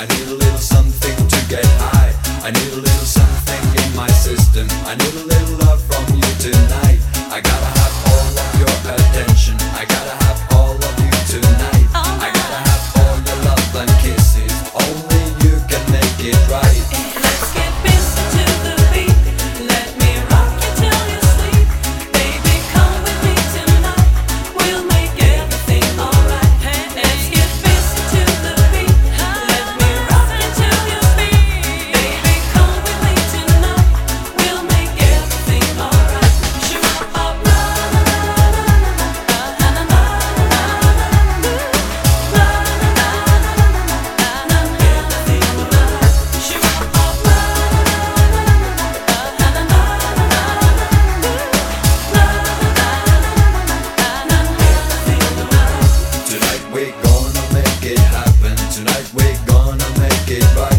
need a little something to get high. I need a little something in my system. I need a little love from you tonight. I gotta have all of your attention. I gotta have all of you tonight. I gotta have all your love and kisses. Only you can make it right. Let's get busy to the beat. Let me rock you till you sleep. Baby, come with me tonight. We'll make everything alright. Let's get busy to the beat. Let me rock you till you sleep. Baby, come with me tonight. We'll make everything alright. Shoot up, la la la la la la la la Tonight we're gonna make it happen. Tonight we're gonna make it right.